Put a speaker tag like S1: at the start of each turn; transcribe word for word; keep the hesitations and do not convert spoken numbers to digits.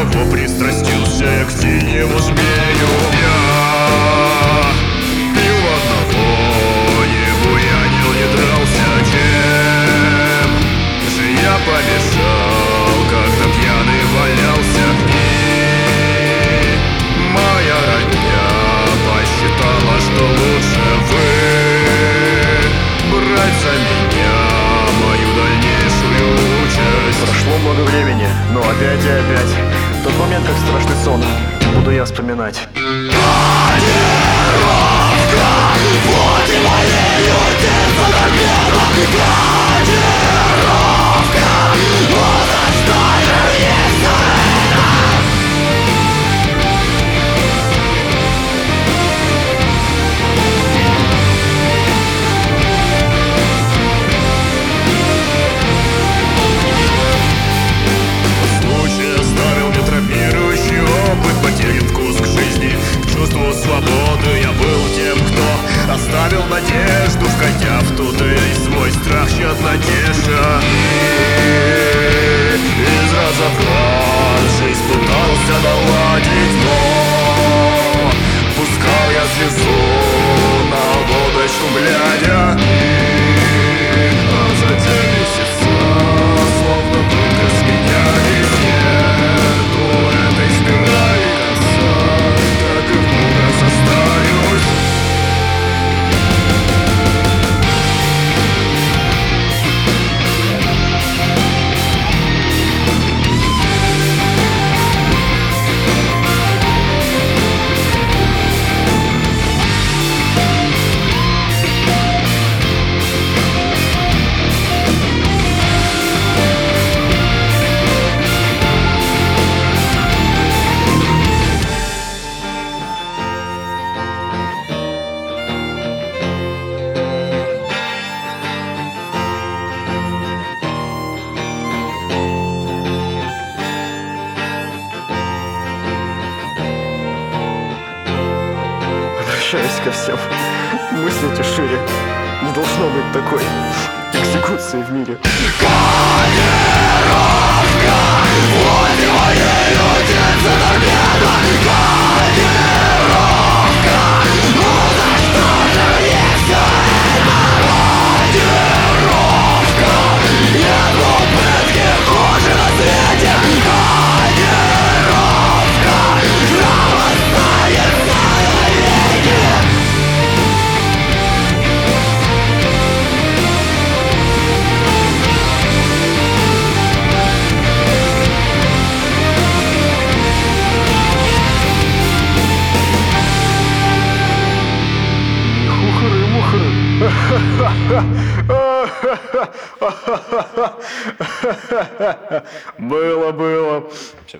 S1: кого пристрастился я к синему змею. Я пил одного, не буянил, не дрался. Чем же я помешал, когда пьяный валялся? И моя родня посчитала, что лучше вы брать за меня мою дальнейшую участь.
S2: Прошло много времени, но опять и опять тот момент, как страшный сон, буду я вспоминать.
S1: Кодировка, вот и моей утица на первом. Кодировка, вот за что же есть это. Случай оставил мне травмирующий опыт, потерян вкус к жизни, к чувству свободы. Я был тем, кто оставил надежду, входя в ту дверь, свой страх тщетно-теша. И из раза в раз жизнь пытался наладить, но пускал я слезу на облачку глядя. И а затем месяца словно только с меня ведь нету этой спирали конца, так и много состарюсь.
S2: Обращаюсь ко всем. Мыслите шире. Не должно быть такой экзекуции в мире.
S1: Кодировка, вот и моей утица на первом. Кодировка, ну за что же есть все это. Кодировка, нет пытки хуже на свете. Кодировка, нам остается навеки.
S2: Было, было.